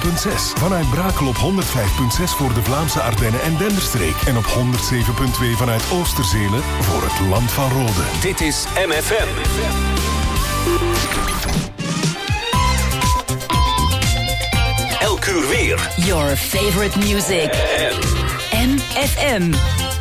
Vanuit Brakel op 105.6 voor de Vlaamse Ardennen en Denderstreek. En op 107.2 vanuit Oosterzelen voor het Land van Rode. Dit is MFM. Elk uur weer. Your favorite music. MFM.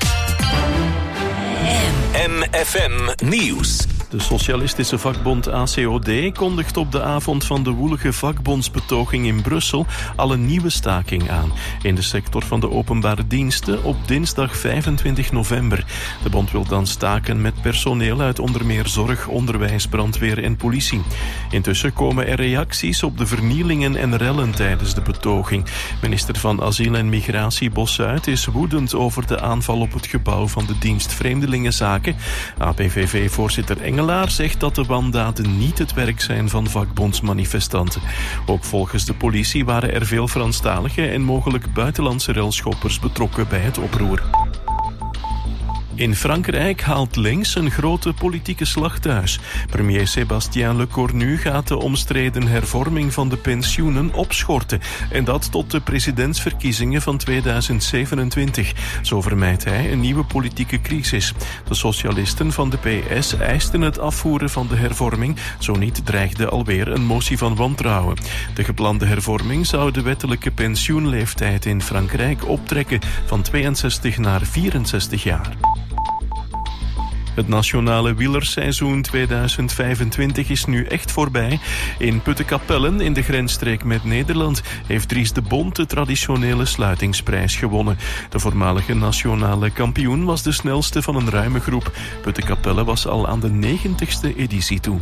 MFM Nieuws. De socialistische vakbond ACOD kondigt op de avond van de woelige vakbondsbetoging in Brussel al een nieuwe staking aan. In de sector van de openbare diensten op dinsdag 25 november. De bond wil dan staken met personeel uit onder meer zorg, onderwijs, brandweer en politie. Intussen komen er reacties op de vernielingen en rellen tijdens de betoging. Minister van Asiel en Migratie Bossuit is woedend over de aanval op het gebouw van de dienst Vreemdelingenzaken. APVV-voorzitter Engelaar zegt dat de wandaden niet het werk zijn van vakbondsmanifestanten. Ook volgens de politie waren er veel Franstalige en mogelijk buitenlandse relschoppers betrokken bij het oproer. In Frankrijk haalt links een grote politieke slag thuis. Premier Sébastien Lecornu gaat de omstreden hervorming van de pensioenen opschorten. En dat tot de presidentsverkiezingen van 2027. Zo vermijdt hij een nieuwe politieke crisis. De socialisten van de PS eisten het afvoeren van de hervorming. Zo niet dreigde alweer een motie van wantrouwen. De geplande hervorming zou de wettelijke pensioenleeftijd in Frankrijk optrekken van 62 naar 64 jaar. Het nationale wielerseizoen 2025 is nu echt voorbij. In Putten-Capellen, in de grensstreek met Nederland, heeft Dries de Bont de traditionele sluitingsprijs gewonnen. De voormalige nationale kampioen was de snelste van een ruime groep. Putten-Capellen was al aan de 90ste editie toe.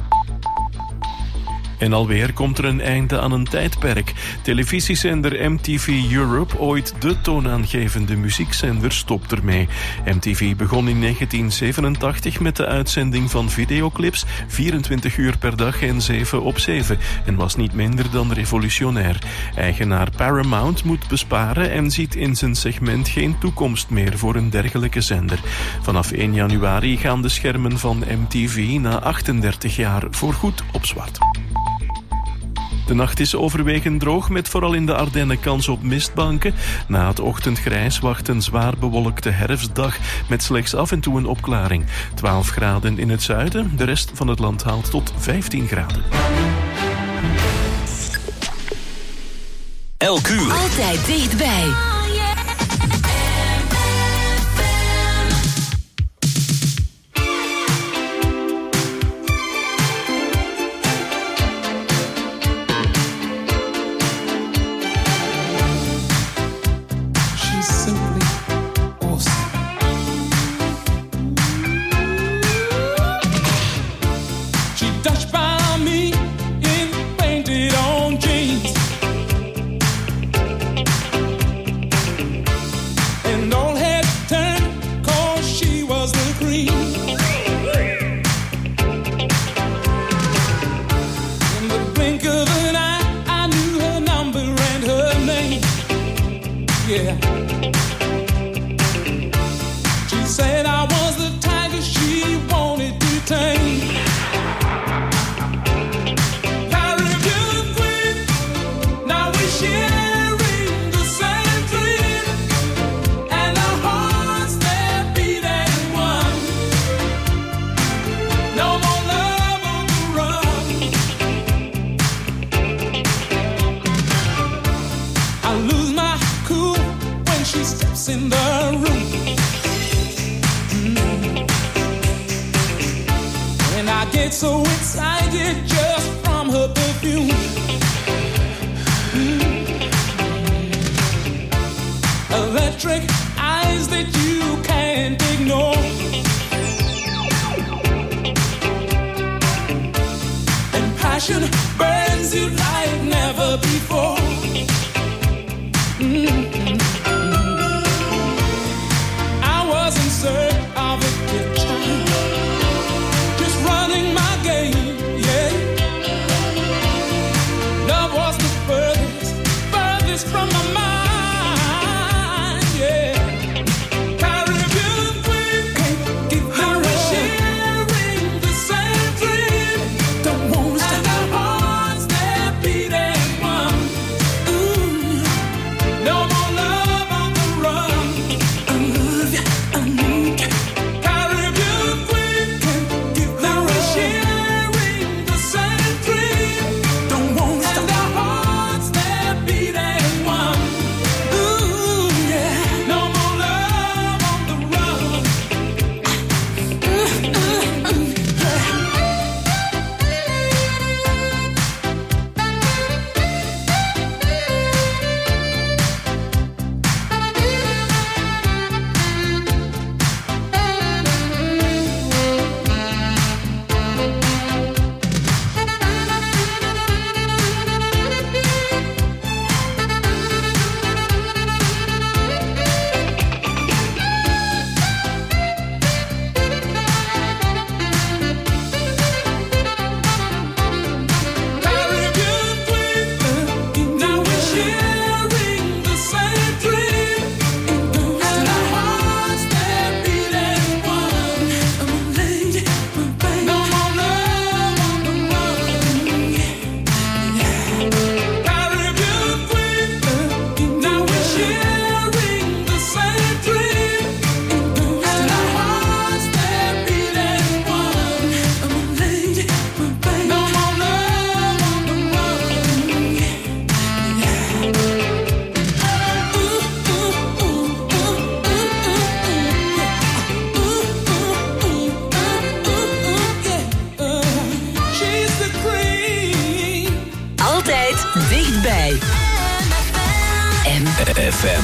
En alweer komt er een einde aan een tijdperk. Televisiezender MTV Europe, ooit de toonaangevende muziekzender, stopt ermee. MTV begon in 1987 met de uitzending van videoclips, 24 uur per dag en 7/7, en was niet minder dan revolutionair. Eigenaar Paramount moet besparen en ziet in zijn segment geen toekomst meer voor een dergelijke zender. Vanaf 1 januari gaan de schermen van MTV na 38 jaar voorgoed op zwart. De nacht is overwegend droog, met vooral in de Ardennen kans op mistbanken. Na het ochtendgrijs wacht een zwaar bewolkte herfstdag met slechts af en toe een opklaring. 12 graden in het zuiden, de rest van het land haalt tot 15 graden. Elk uur. Altijd dichtbij. So excited just from her perfume. Electric eyes that you can't ignore. And passion burns you like never before. I was in search of a picture, just running my game, yeah. Love was the furthest from my mind, yeah. Caribbean queen, I was sharing the same dream. Don't wanna stop. And our hearts that beat as one. Ooh. MFM.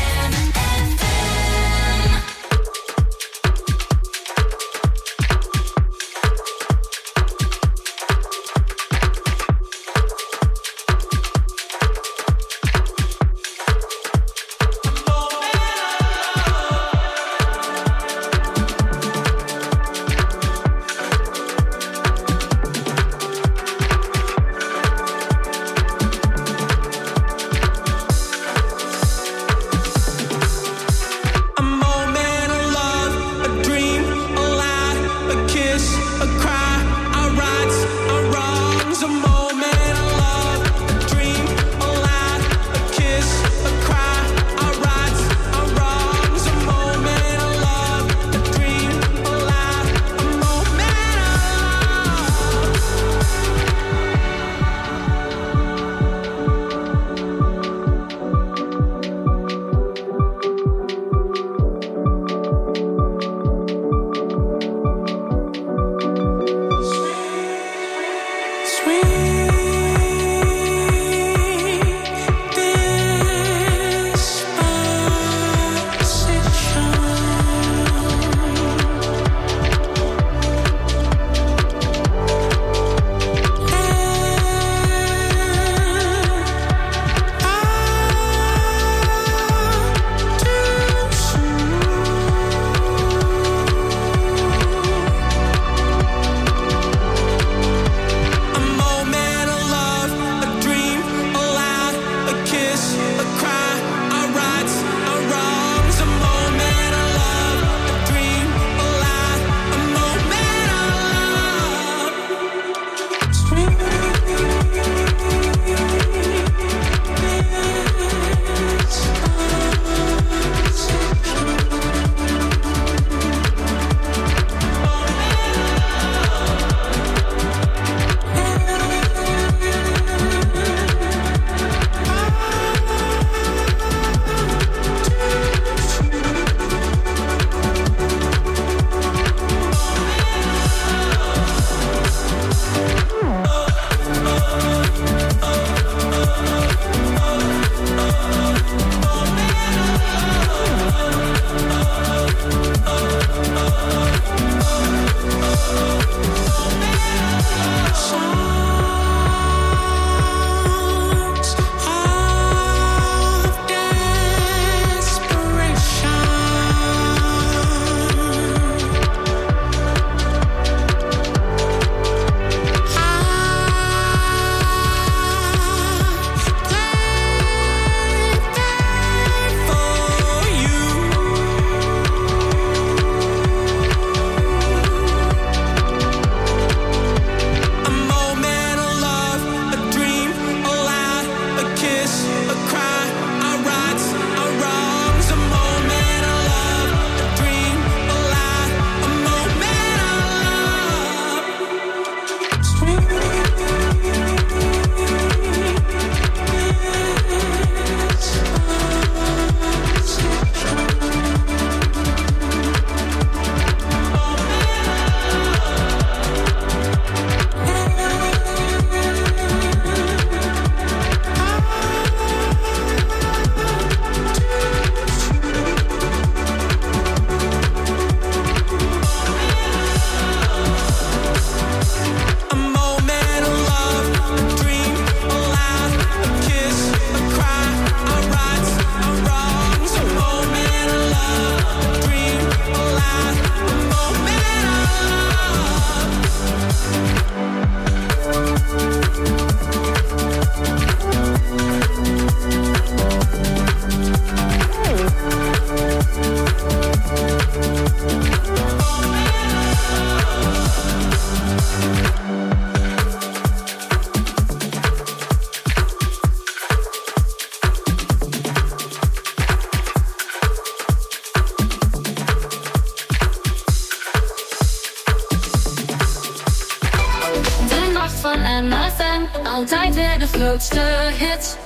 altijd weer de grootste hits.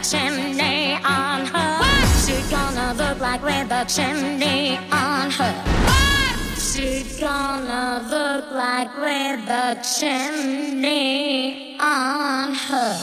chimney on her? What's she gonna look like with a chimney on her? What's she gonna look like with a chimney on her?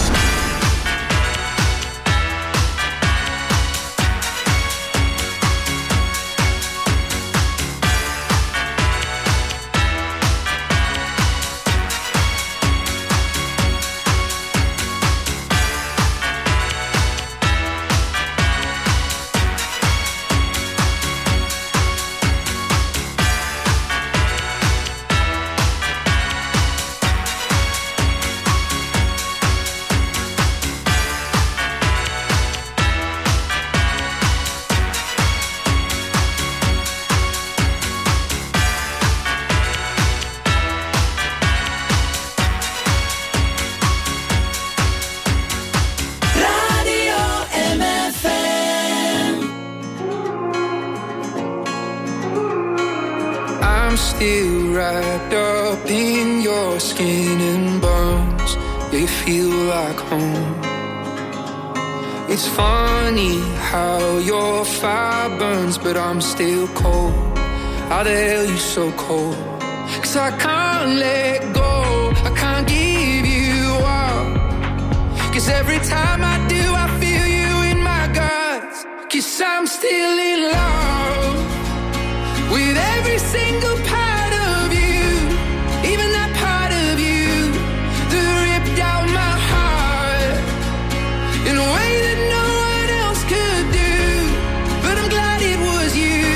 Wrapped up in your skin and bones, they feel like home. It's funny how your fire burns, but I'm still cold. How the hell you so cold? 'Cause I can't let go, I can't give you up. 'Cause every time I do, I feel you in my guts. 'Cause I'm still in love with every single part of you, even that part of you that ripped out my heart in a way that no one else could do. But I'm glad it was you.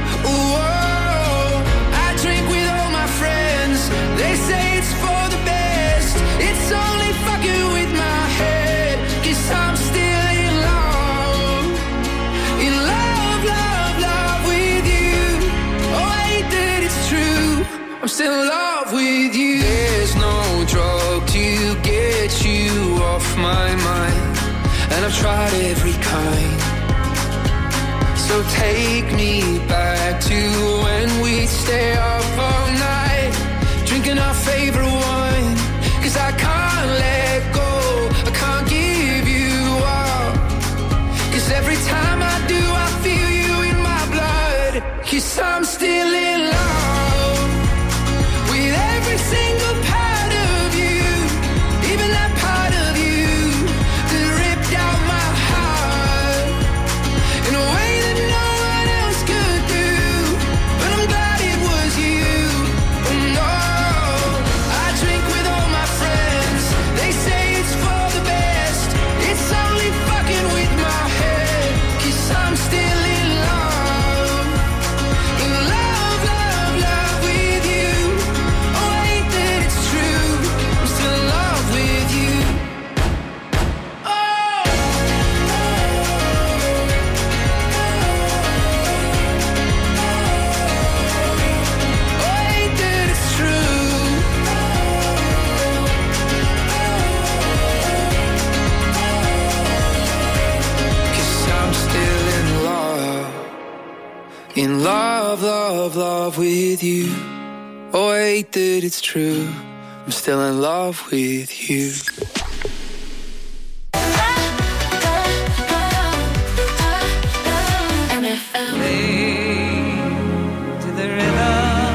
Whoa, I drink with all my friends, they say it's for the best. It's only fucking with my head, 'cause I'm still in love, in love, love, love with you. Oh, I hate that it's true, I'm still in love with you. There's no drug to get you off my mind, and I've tried every kind. So take me back to when we'd stay up all night, drinking our favorite wine. 'Cause I can't let go, I can't give you up. 'Cause every time I do, I feel you in my blood. 'Cause I'm still in love with every single part of you, even that part of you that ripped out my heart in a way that no one else could do. But I'm glad it was you. Oh no, I drink with all my friends, they say it's for the best. It's only fucking with my head, 'cause I'm still in love, in love, love, love with you. Oh, I hate that it's true, I'm still in love with you. Oh, I hate that it's true. 'Cause I'm still in love, love, love with you. Oh, I hate that it's true, I'm still in love with you. To the river,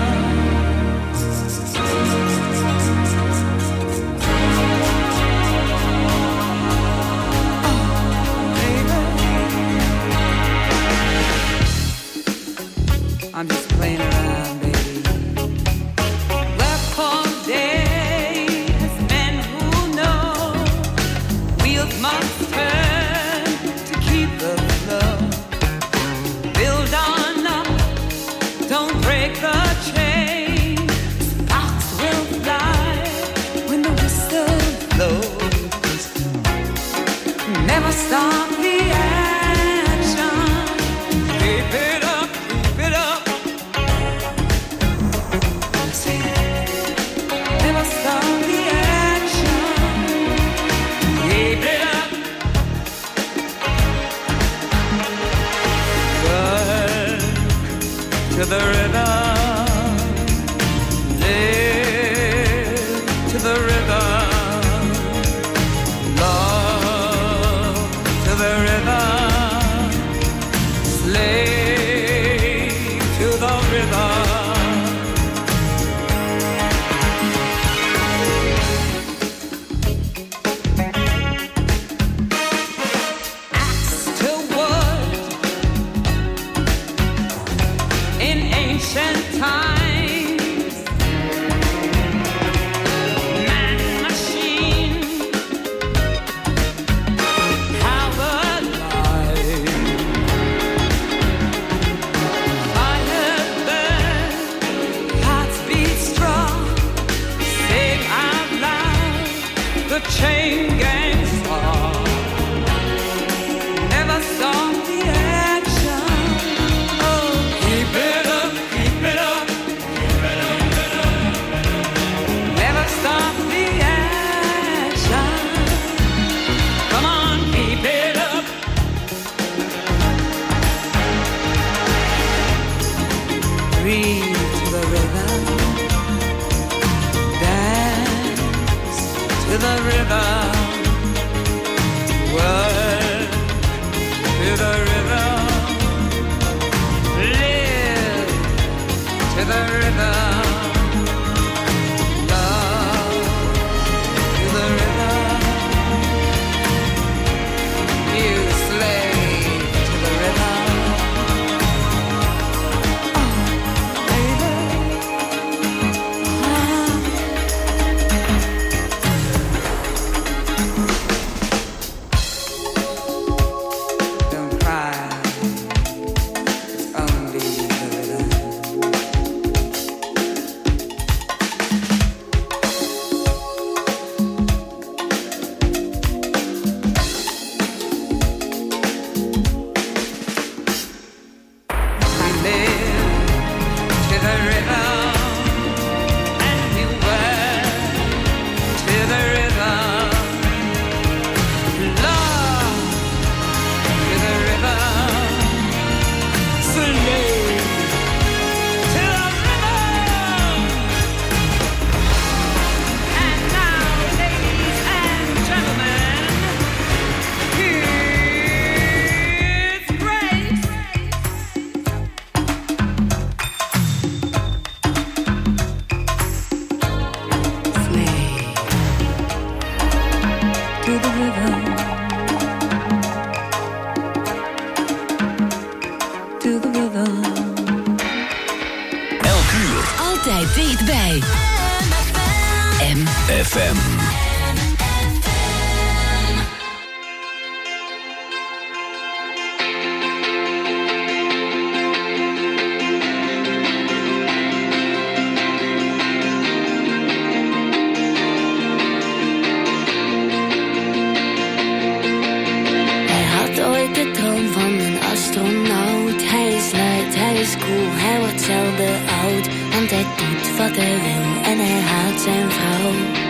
I'm just playing around, baby. Work all day, as men who know wheels must turn to keep the flow. Build on up, don't break the chain. Sparks will fly when the whistle blows. Never stop the action. Keep it up, keep it up. Never stop the action. Keep it up. Work to the river. Live to the river. Love the chain gang star. Never saw the action. Oh, keep it up, keep it up, keep it up, keep it up. Never stop the action. Come on, keep it up. Breathe to the rhythm. Dance to the rhythm. Work to the rhythm. Live to the rhythm. Love to the rhythm. You slave to the rhythm. Dichtbij. MFM. Wat hij wil en hij haat zijn vrouw.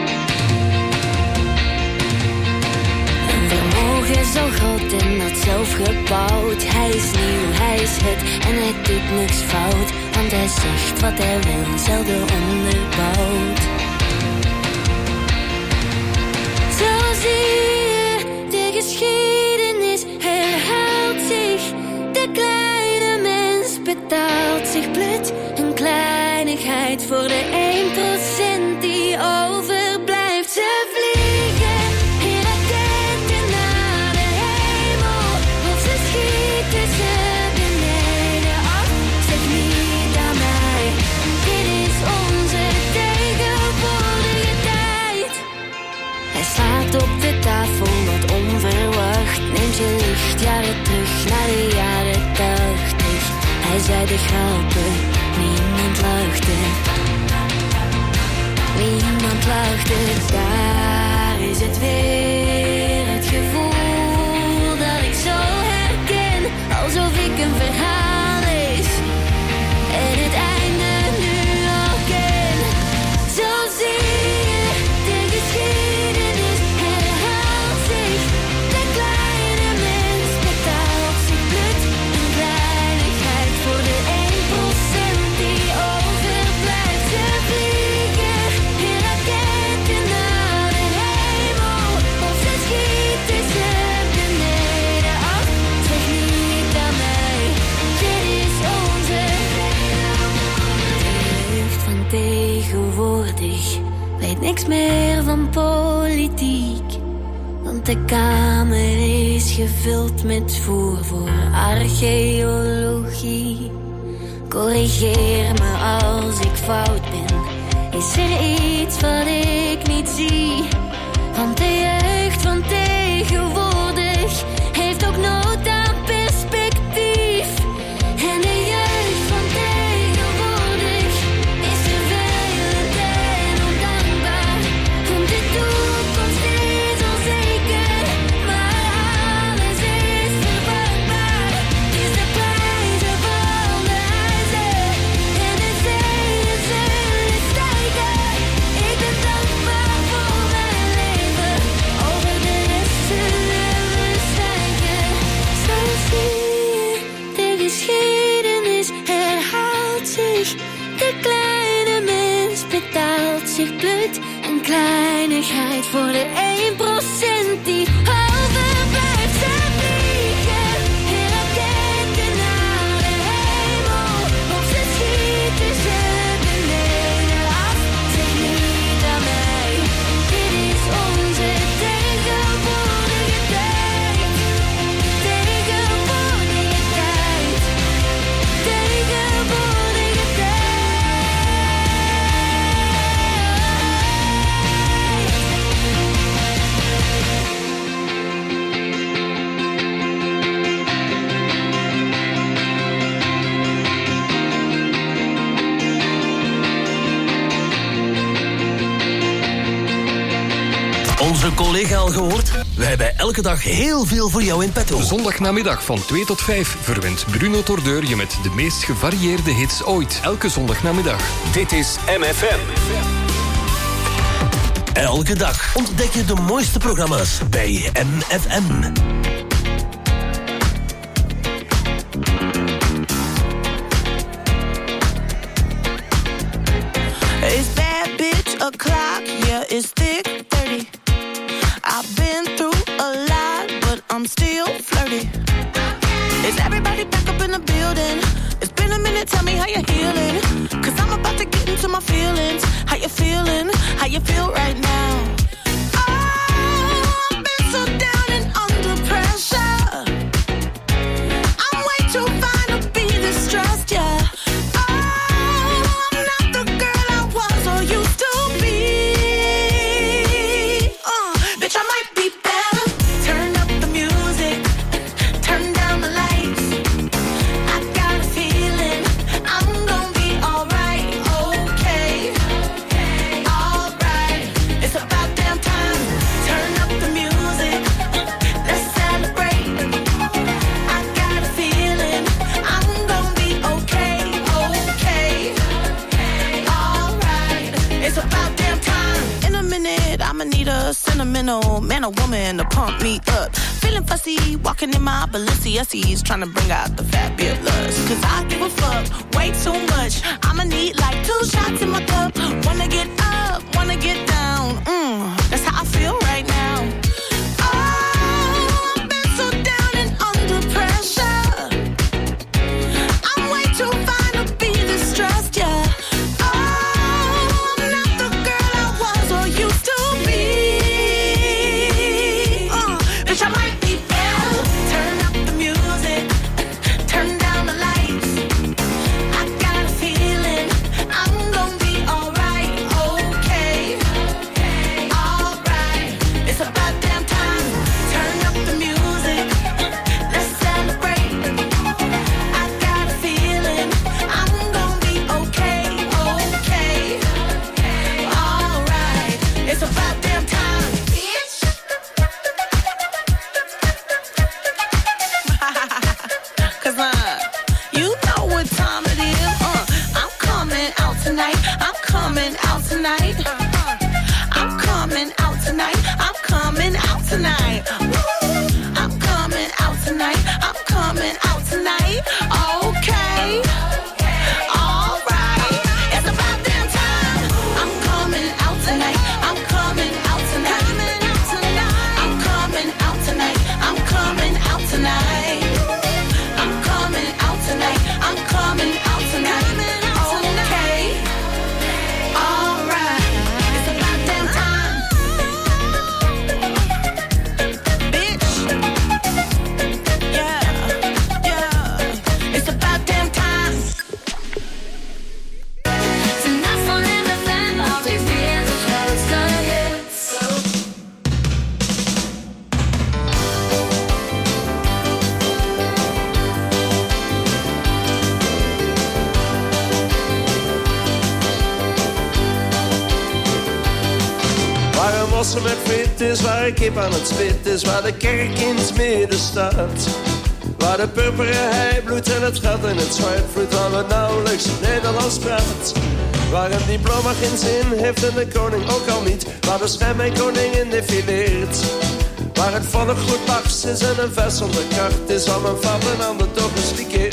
Een vermogen zo groot en dat zelf gebouwd. Hij is nieuw, hij is het en hij doet niks fout. Want hij zegt wat hij wil, zelden onderbouwd. Zo zie je, de geschiedenis herhaalt zich. De kleine mens betaalt zich blut. Een kleinigheid voor de 1% die overblijft. Ze vliegen in raketten naar de hemel. Of ze schieten ze beneden af. Zeg niet aan mij, dit is onze tegenwoordige tijd. Hij slaat op de tafel wat onverwacht. Neemt je lichtjaren terug naar de jaren 80. Hij zei de grappen. Niemand lachte, daar is het weer, het gevoel dat ik zo herken, alsof ik een verhaal lees en het einde nu al ken. Zo zie je, de geschiedenis herhaalt zich, de kleine mens betaalt zich blut, een kleinigheid voor de 1% die overblijft. Ze vliegen in raketten naar de hemel, of ze schieten ze beneden af. Zeg niet aan mij, dit is onze jeugd van tegenwoordig. Weet niks meer van politiek, want de kamer is gevuld met voer voor archeologie. Corrigeer me als ik fout ben. Is er iets wat ik niet zie? Want de jeugd van tegenwoordig heeft ook nood aan perspectief. En de jeugd van tegenwoordig is vervelend en ondankbaar. Komt de toekomst in eerlijkheid voor de 1% die overblijft. Ze vliegen in raketten naar de hemel, of ze schieten ze beneden af. Zeg niet aan mij, dit is onze tegenwoordige tijd. Tegenwoordige tijd. Tegenwoordige tijd. Onze collega al gehoord? Wij hebben elke dag heel veel voor jou in petto. Zondagnamiddag van 2 tot 5 verwint Bruno Tordeur je met de meest gevarieerde hits ooit. Elke zondagnamiddag. Dit is MFM. Elke dag ontdek je de mooiste programma's bij MFM. It's bad bitch o'clock, yeah, it's thick 30. I've been through a lot, but I'm still flirty. Is everybody back up in the building? It's been a minute, tell me how you're healing. Cause I'm about to get into my feelings. How you feeling? How you feel right now? Oh, I've been so down and under pressure. I'm way too fine to be distressed, yeah. Bitch, I might be better. Turn up the music, turn down the lights. I got a feeling I'm gonna be alright, okay, alright. It's about damn time. Turn up the music, let's celebrate. I got a feeling I'm gonna be okay, alright. It's about damn time. In a minute, I'ma need a sentimental man or woman to pump me up. Feeling fussy, walking in my Balenciennes, trying to bring out the fabulous. Cause I give a fuck way too much. I'ma need like 2 shots in my cup. Wanna get up, wanna get down. That's how I feel right now. Oh, I've been so down and under pressure. I'm way too fine to be distressed, yeah. I might be better. Turn up the music, turn down the lights. I got a feeling I'm gonna be alright, okay, alright. It's about damn time. Turn up the music, let's celebrate. I got a feeling I'm gonna be okay, alright. It's about damn time, bitch. You know what time it is. I'm coming out tonight. I'm coming out tonight. I'm coming out tonight. I'm coming out tonight. I'm coming out tonight. I'm coming out tonight. Okay. Alright. It's about damn time. I'm coming out tonight. I'm coming out tonight. I'm coming out tonight. I'm coming out tonight. I'm coming out tonight. I'm coming out tonight. Okay. Alright. It's about damn time. Bitch. Yeah. Yeah. It's about damn time. Tonight for MFM, I'll be real close to hits. Waar een mossen met friet is, waar een kip aan het spit is, waar de kerk in het midden staat. Waar de purperen hei bloedt en het gat in het zwart vloeit, waar we nauwelijks Nederlands praat. Waar een diploma geen zin heeft en de koning ook al niet, waar de stem en koningin defileert. Waar het volk goed baks is en een vest zonder kracht is, waar mijn vaderlander toch eens verkeerd.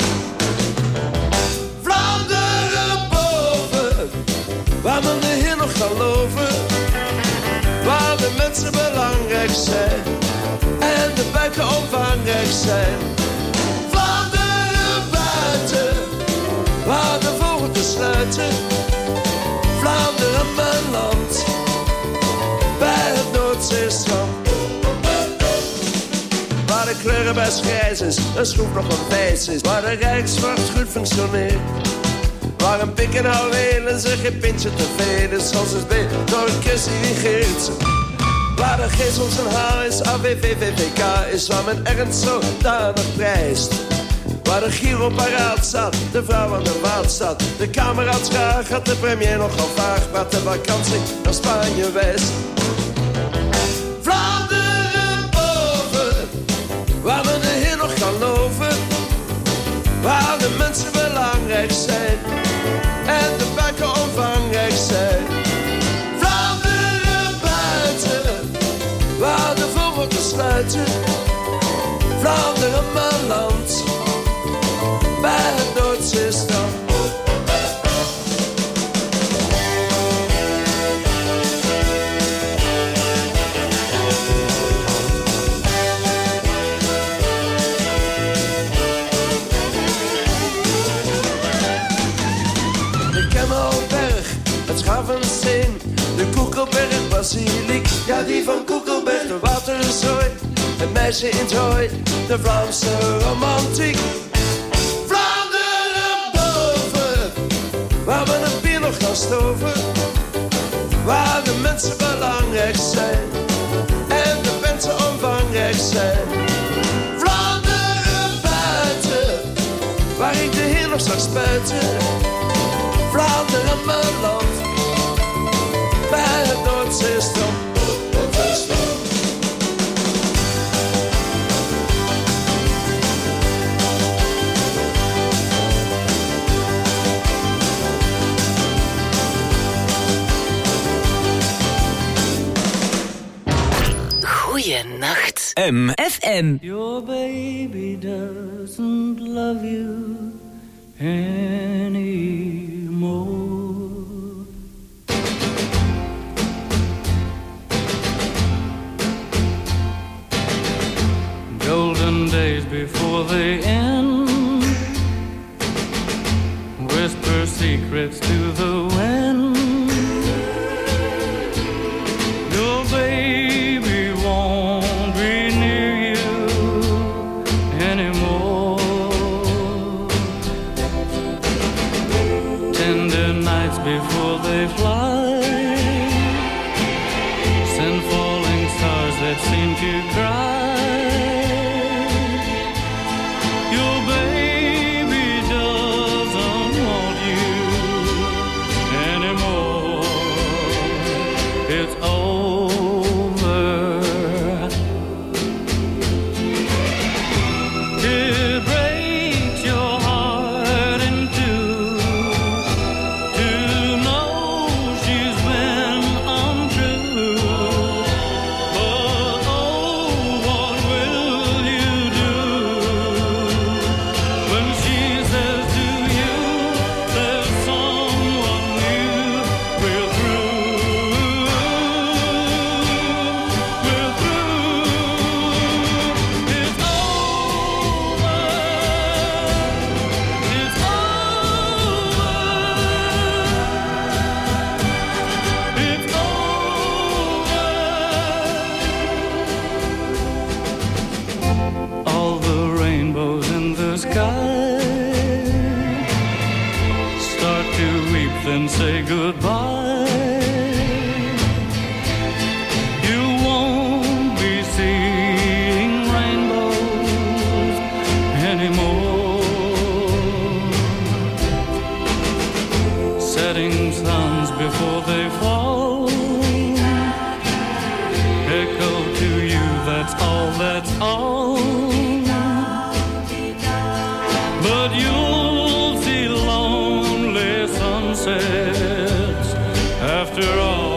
Vlaanderen boven, waar men de Heer nog kan loven. waar de mensen belangrijk zijn en de buiken omvangrijk zijn. Vlaanderen buiten, waar de vogeltjes sluiten. Vlaanderen mijn land, bij het Noordzeestrand. Waar de kleurenbuis grijs is, een schroef nog een wijs is. Waar de Rijkswacht goed functioneert. Waar een pik en houwelen zich geen pintje te veel is. Zoals het beet door een kus die regeert. Waar de geestel zijn haar is, AWVVVK is. Waar men ernst zodanig prijst. Waar de Giro paraat staat, de vrouw aan de waard staat. De kameraad graag had de premier nogal vaag. Praat de vakantie naar Spanje West. Vlaanderen boven, waar men de Heer nog kan loven. Waar de mensen belangrijk zijn en de buiken omvangrijk zijn. Vlaanderen buiten, waar de vogeltjes sluiten. Vlaanderen mijn land, bij het Noordzeestrand. De Kemmelberg, het Schavensteen, de Koekelberg, Basiliek, ja die van Koekelberg, de Waterzooi, het meisje in het hooi, de Vlaamse romantiek. Waar we een bier nog gaan stoven. Waar de mensen belangrijk zijn en de mensen omvangrijk zijn. Vlaanderen buiten, waar ik de Heer nog zag spuiten. Vlaanderen mijn land, bij het Noordzeestrand. Goeienacht. FM. Your baby doesn't love you anymore. Golden days before they end. Whisper secrets to the wind. Your baby won't be near you anymore. Tender nights before they fly, send falling stars that seem to cry. Your baby doesn't want you anymore. It's over. It breaks your heart in two to know she's been untrue. But oh, what will you do when she says to you there's someone new? We're through. We're through. It's over. It's over. All the rainbows in the sky start to weep, then say goodbye. You won't be seeing rainbows anymore. Setting suns before they fall echo to you, that's all, that's all. But you'll see lonely sunsets after all.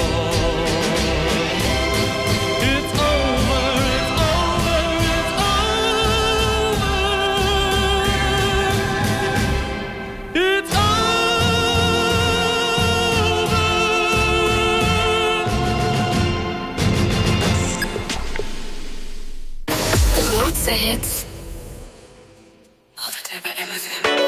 It's over, it's over, it's over. It's over. grootste hits. Altijd hebben MFM.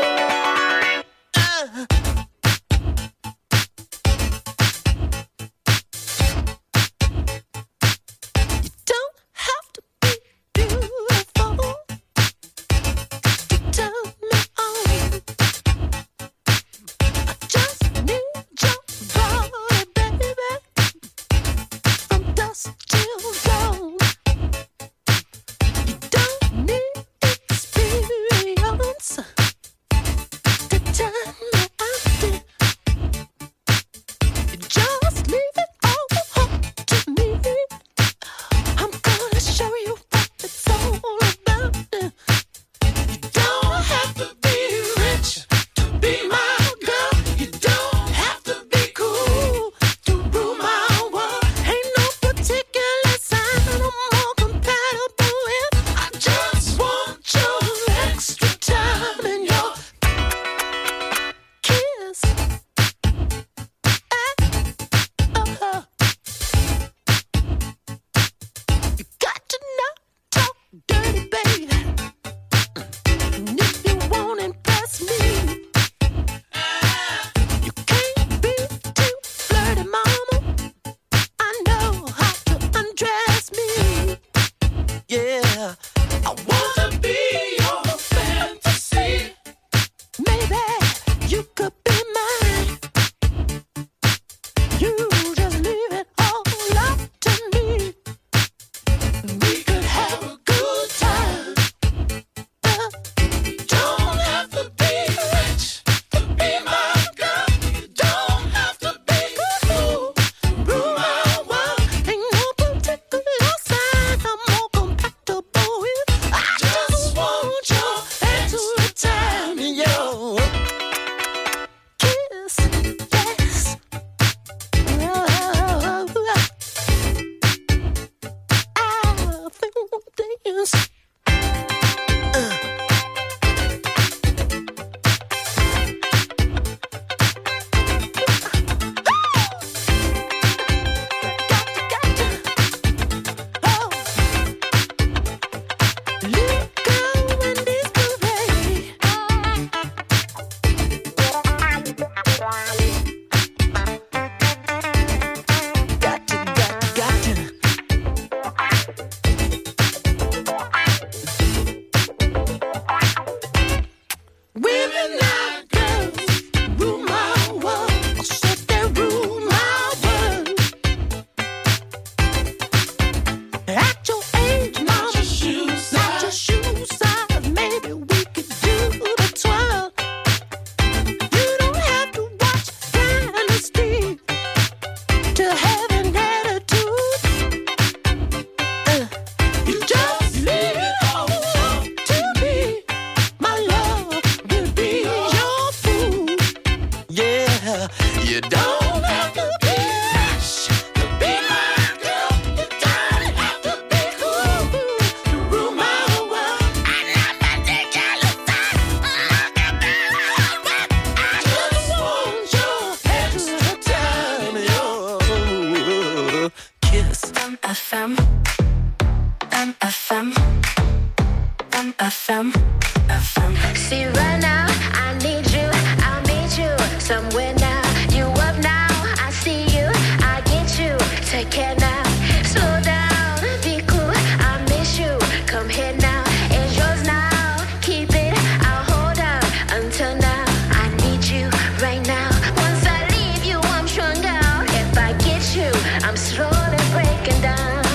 See right now, I need you, I'll meet you somewhere now. You up now, I see you, I get you. Take care now, slow down, be cool, I miss you. Come here now, it's yours now. Keep it, I'll hold out until now. I need you right now. Once I leave you, I'm strung out. If I get you, I'm slowly breaking down.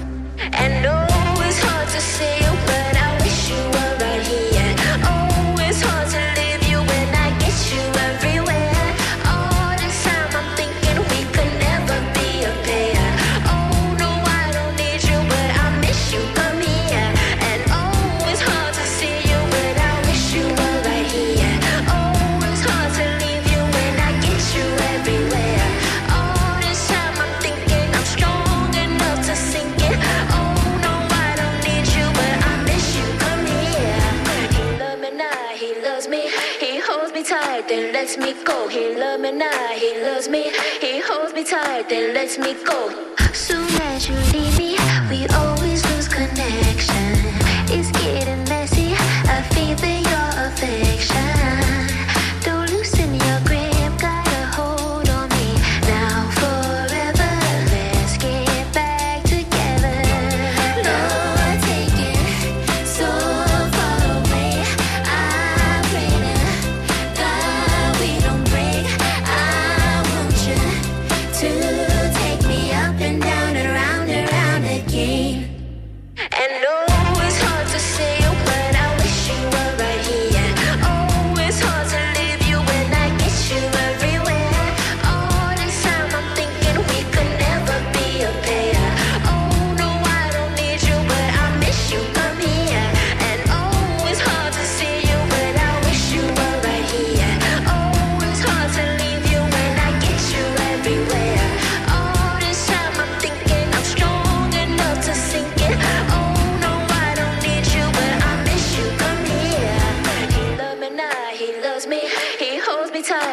And no, it's hard to see you, but I wish you were right here. Oh, it's hard to leave you when I get you everywhere. All this time I'm thinking we could never be a pair. Oh, no, I don't need you, but I miss you, come here. And oh, it's hard to see you, but I wish you were right here. Oh, it's hard to leave you when I get you everywhere. All this time I'm thinking I'm strong enough to sink it. Oh, no, I don't need you, but I miss you, come here. He love me now, he loves me. He holds me tight, then lets me go. He love me now, he loves me. He holds me tight, then lets me go. Soon as you leave me, we always lose connection. It's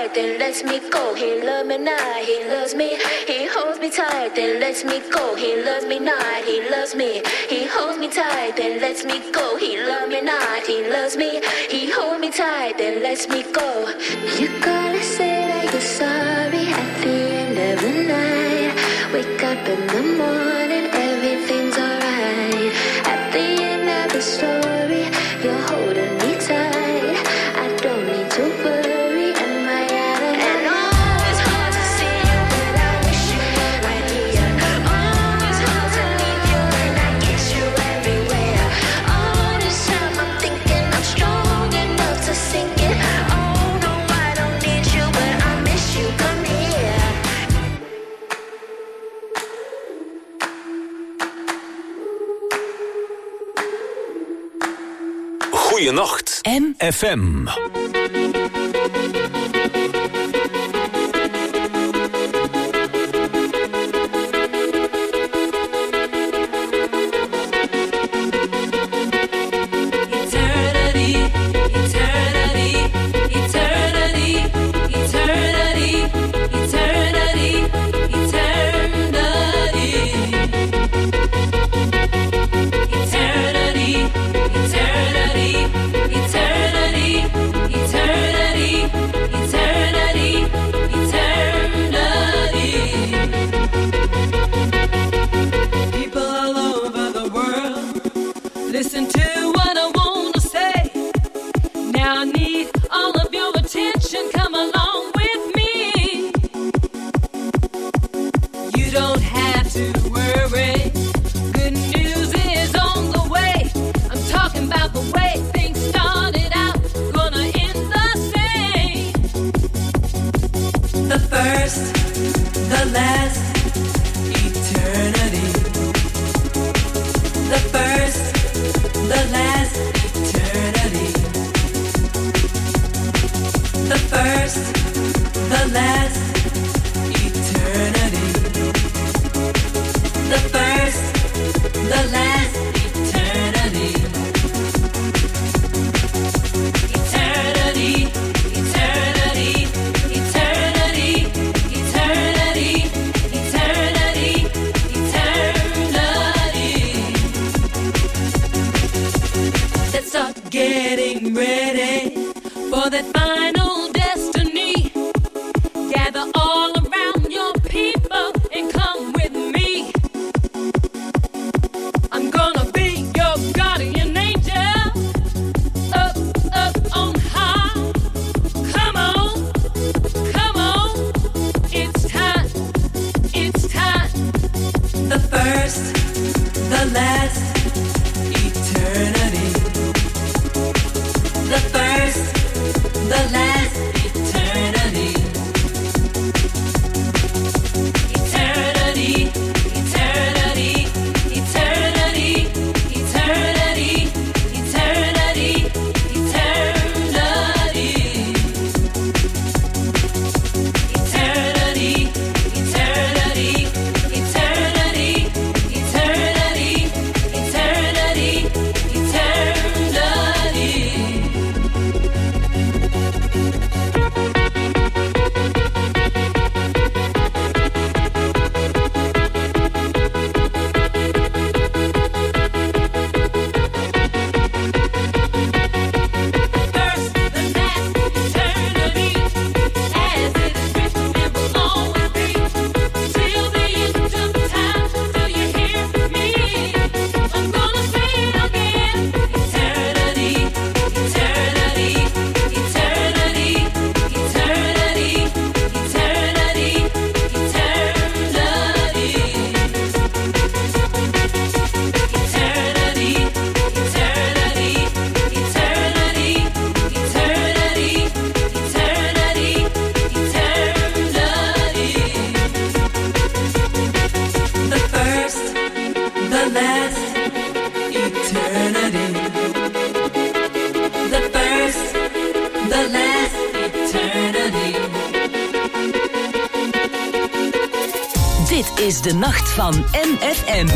tight, then lets me go. He loves me not, he loves me. He holds me tight, then lets me go. He loves me not, he loves me. He holds me tight, then lets me go. He loves me not, he loves me. He holds me tight, then lets me go. You gotta say that you're sorry at the end of the night. Wake up in the morning, everything's alright. At the end of the story, you're holding me tight. I don't need to worry, am I out of and oh, it's hard to see you, but I wish you were right here. Oh, it's hard to leave you, and I get you everywhere. All this time I'm thinking I'm strong enough to sink it. Oh no, I don't need you, but I miss you. Come here. Goeienacht, FM. Listen to what I want to say. Now I need all of your attention. Come along with me. You don't have to worry. Good news is on the way. I'm talking about the way things started out. Gonna end the same. The first, the last, eternity. The first, the last, eternity. The first, the last, eternity. The first, the last, eternity. Eternity, eternity, eternity, eternity, eternity, eternity. Let's start getting ready for that final destiny. Gather all around your people and come with me. I'm gonna be your guardian angel. Up, up on high. Come on, come on. It's time, it's time. The first, the last, eternity. The first, the last, eternity. Eternity, eternity, eternity, eternity, eternity, eternity. Eternity, eternity, eternity, eternity, eternity, eternity. First, the last, eternity, as it is written and will always be, till the end of time. Do you hear me? I'm gonna say it again. Eternity, eternity, eternity, eternity, eternity, eternity. Eternity, eternity, eternity, eternity, eternity, eternity. The first, the last, eternity. The first, the last, eternity. Dit is de nacht van MFM.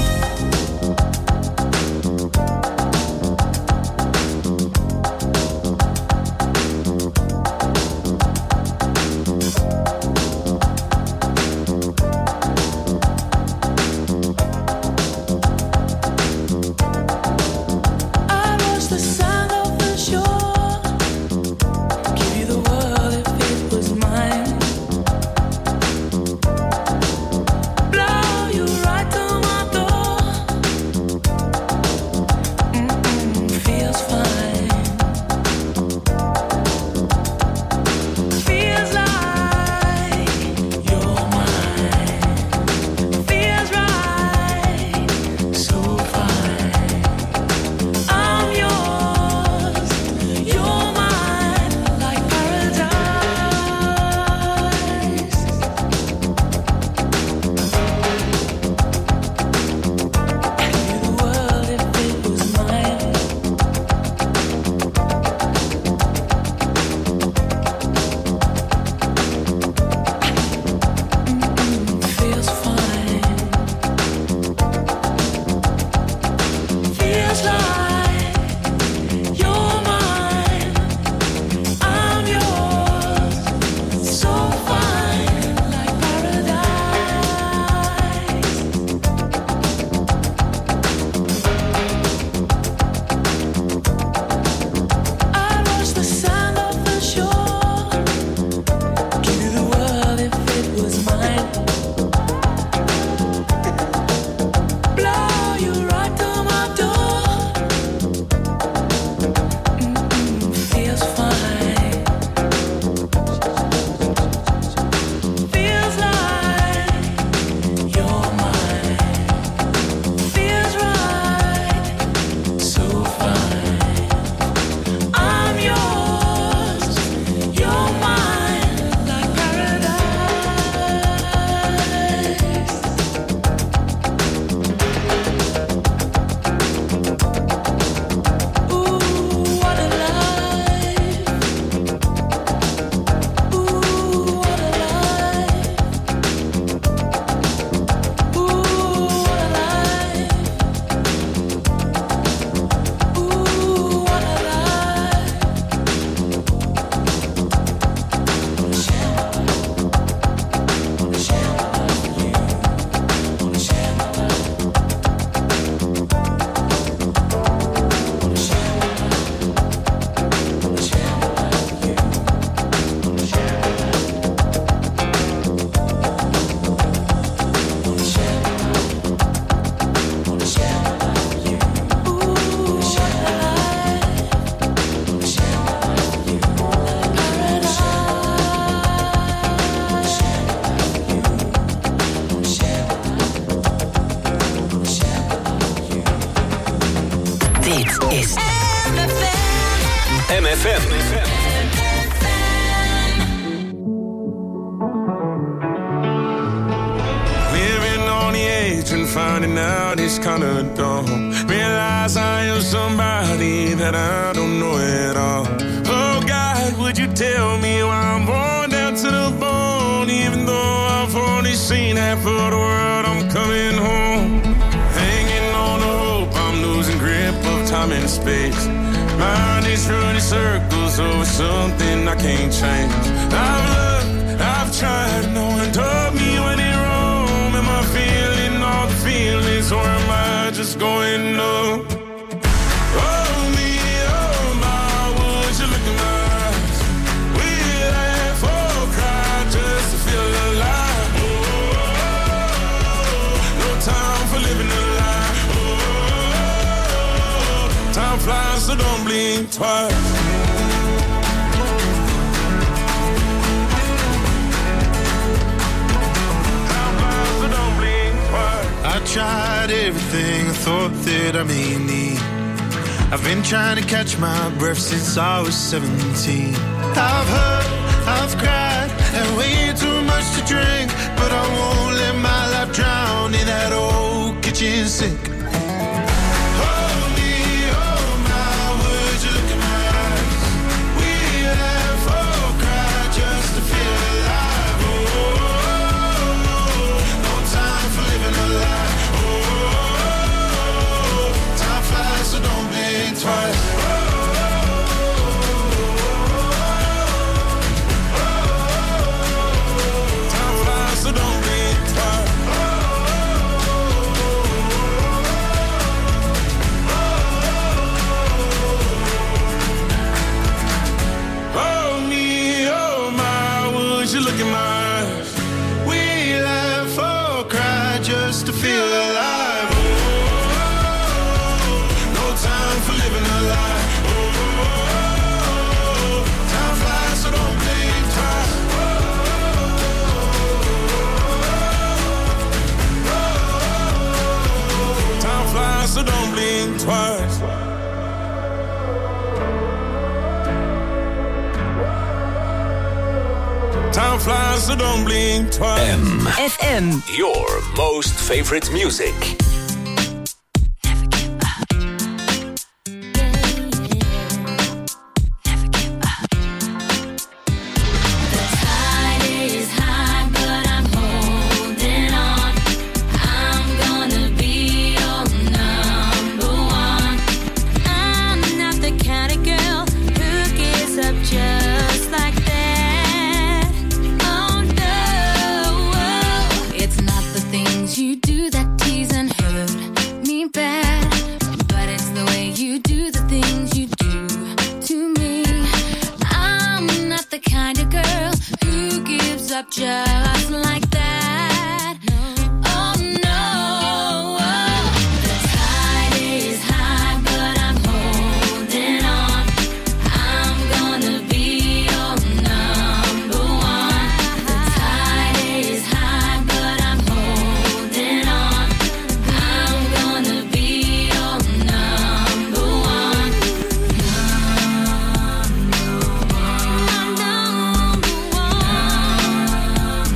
Dit is MFM. Living on the edge and finding out it's kinda dumb. Realize I am somebody that I don't know at all. Oh God, would you tell me why I'm worn down to the bone? Even though I've only seen half of the world, I'm coming home. Hanging on the hope, I'm losing grip of time and space. Mind is running circles over something I can't change. I've looked, I've tried, no one told me when it wrong. Am I feeling all the feelings, or am I just going up? Oh me, oh my, would you look in my eyes? We laugh or cry just to feel alive. No time for living a lie. Time flies, so don't blink twice. I tried everything I thought that I may need. I've been trying to catch my breath since I was 17. I've hurt, I've cried, and way too much to drink, but I won't let my life drown in that old kitchen sink. Hold me, oh my, would you look in my eyes? We laugh or cry just to feel alive. Oh, no time for living a lie. So don't blink twice. Time flies, so don't blink twice. Oh me, oh my, would you look in my eyes? We laugh or cry just to feel alive. Time for living a lie. Time flies, so don't blink twice. Time flies, so don't blink twice. Time flies, so don't blink twice. MFM. Your most favorite music. Just like that. Oh no, the tide is high, but I'm holding on. I'm gonna be your number one. The tide is high, but I'm holding on. I'm gonna be your number one. Number one.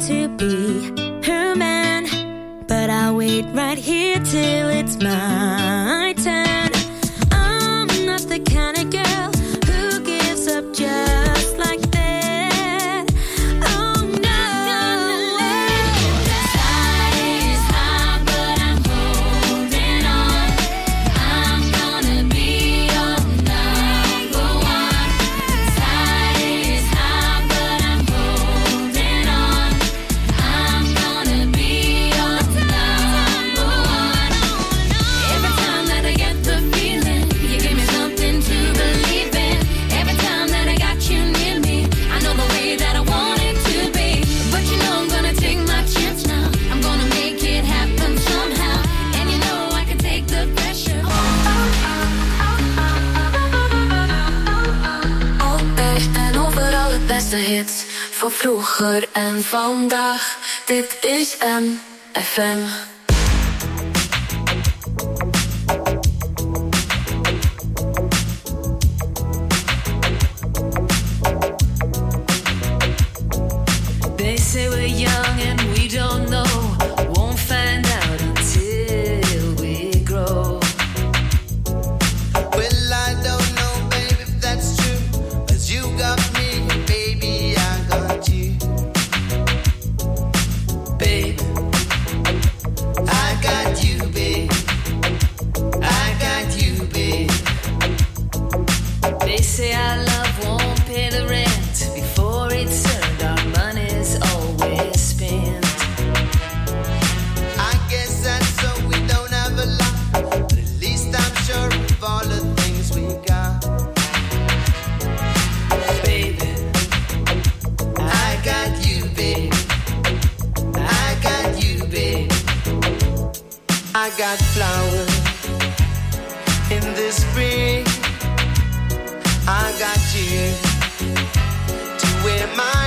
to be her man, but I'll wait right here till it's my turn. I'm not the kind of girl who gives up just like that. Oh no. Tide is high, but I'm holding on. I'm gonna be your number one. Tide is high, but I'm holding on. I'm gonna be your number one. Every time that I get the feeling, you give me something to believe in. Every time that I got you near me, I know the way that I want it to be. But you know I'm gonna take my chance now. I'm gonna make it happen somehow. And you know I can take the pressure. En overal het beste hits voor vroeger en vandaag. Dit is MFM. They say we're young and we don't know. Won't find out until we grow. Well, I don't know, baby, if that's true. 'Cause you got me, baby, I got you. Babe, I got you, babe. I got you, babe. they say our love won't pay the rent. Before it's earned, our money's always spent. I guess that's so we don't have a lot. But at least I'm sure of all the things we got. Baby, I got you, babe. I got you, babe. I got flowers in the spring. I got you to wear my